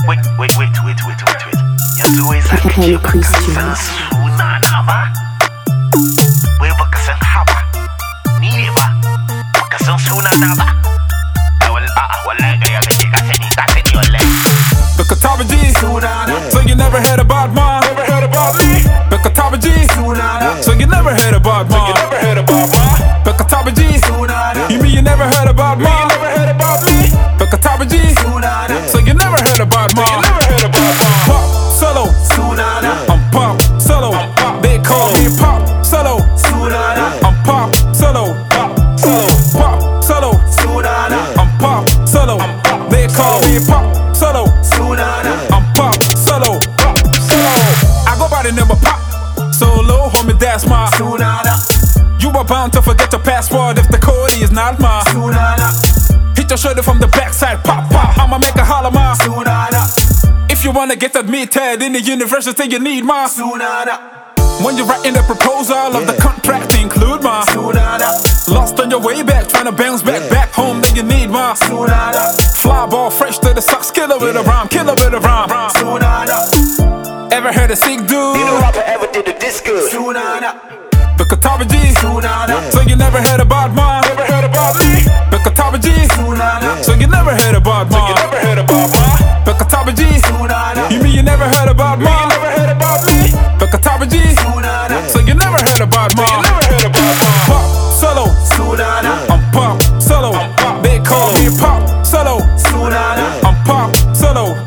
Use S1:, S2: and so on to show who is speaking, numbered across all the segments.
S1: Yanzu wai za ka ce baka san sunana ba? Wai baka san haba? Ni ne ba? Baka san sunana ba? Wallahi ƙarya kake, ka sani wallahi.
S2: Baka taba ji sunana, so you never heard about mine.
S1: Never heard about me?
S2: Baka taba ji
S1: Sunana,
S2: so you never heard about mine.
S1: never heard about mine?
S2: Baka taba ji
S1: Sunana,
S2: you mean you never heard about mine?
S1: never heard about me?
S2: Baka taba ji
S1: Sunana,
S2: so you never heard about mine.
S1: never heard about mine?
S2: Pop solo,
S1: Sunana,
S2: I'm pop solo. They call me pop solo.
S1: Sunana,
S2: I'm pop solo. Pop solo.
S1: Sunana,
S2: I'm pop solo. They call me pop solo.
S1: Sunana,
S2: I'm pop solo. I go by the name of Pop Solo, homie, that's my.
S1: Sunana,
S2: You are bound to forget your passport if the code is not mine.
S1: Sunana,
S2: Hit your shoulder from the backside, pop, pop. I'ma make a holler, ma.
S1: Sunana,
S2: If you wanna get admitted in the university, you need ma.
S1: Sunana,
S2: When you're writing the proposal of the contract, include ma.
S1: Sunana,
S2: Lost on your way back, trying to bounce back home, then you need ma.
S1: Sunana,
S2: Fly ball fresh to the socks, killer with a rhyme, killer with a rhyme.
S1: Sunana.
S2: Ever heard a sick dude?
S1: No rapper ever did it this good. Sunana,
S2: The Kataba G,
S1: Sunana,
S2: so you never heard about mine.
S1: never heard about me?
S2: The Kataba G,
S1: Sunana,
S2: so you never heard about mine.
S1: never heard about mine?
S2: The Kataba G,
S1: Sunana,
S2: you mean you never heard about mine?
S1: never heard about me?
S2: The Kataba G,
S1: Sunana,
S2: so you never heard about mine.
S1: never heard about mine?
S2: Pop solo,
S1: Sunana,
S2: I'm pop solo. They call me pop solo.
S1: Sunana,
S2: I'm pop solo.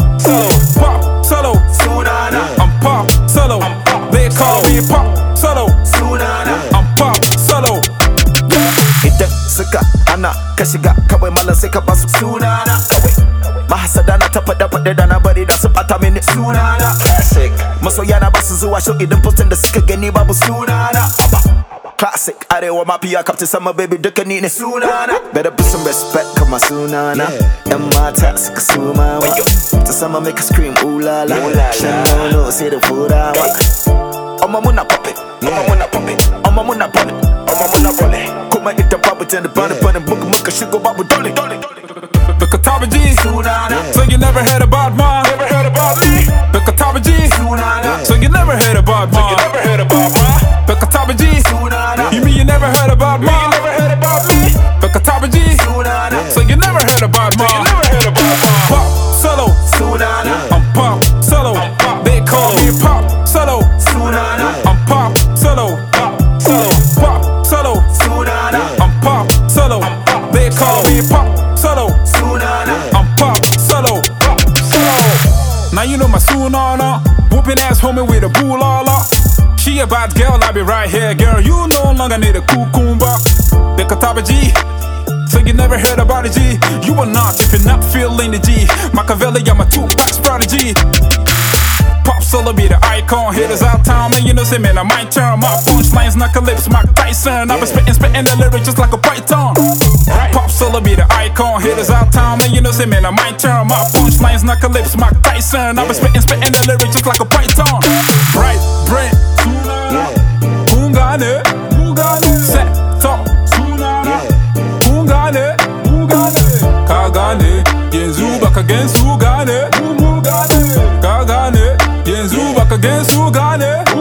S2: Pop solo.
S1: Sunana,
S2: I'm pop solo. They call me pop solo.
S1: Sunana.
S2: I'm pop solo.
S3: Idan suka ana ka shiga kawai malam sai ka basu
S1: Sunana,
S3: kawai mahasada na ta faɗe da na bari da su ɓata mini
S1: Sunana,
S3: classic masoya na basu zuwa show idan postin da suka gani babu
S1: Sunana,
S3: classic arewa mafiya kaftin sama baby duka ni ne
S1: Sunana,
S3: better put some respect kama sunana yan mata suka suma ma ta sama make a scream ooh la la shan nono sai da furawa amma muna pop it amma muna pop it amma muna pop it amma muna roll it kuma ita babu tana bani buga muka shigo babu dole
S2: The Kataba G,
S1: Sunana,
S2: so you never heard about mine.
S1: never heard about me?
S2: The Kataba G,
S1: Sunana,
S2: so you never heard about mine.
S1: never heard about mine?
S2: The Kataba G,
S1: Sunana,
S2: you mean you never heard about mine?
S1: never heard about me?
S2: The Kataba G,
S1: Sunana,
S2: so you never heard about mine.
S1: never heard about mine?
S2: Pop solo,
S1: Sunana,
S2: I'm pop solo. They call me pop solo.
S1: Sunana,
S2: I'm pop solo. Pop solo.
S1: Sunana,
S2: I'm pop solo. They call me pop solo.
S1: Sunana,
S2: I'm pop solo. Now you know my Sunana, whooping ass homie with a boolala. She a bad girl, I be right here, girl. You no longer need a cucumber. The Kataba G, so you never heard about a G. You are not if you're not feeling the G. Machiavelli, I'm a Tupac's prodigy. Pop solo be the icon, hitters out town, man. You know, say man, I might turn my punchlines, knock a lips, Mike Tyson. I been spitting the lyrics just like a python. Pop solo be the icon, hitters out town, man. You know, say man, I might turn my punchlines, knock a lips, Mike Tyson. I been spitting the lyrics just like a python. Bright, Brent, Ungane, set, talk, Ungane, Kagane, Yenzu back against Ugane, Kagane, Yenzu back against Ugane.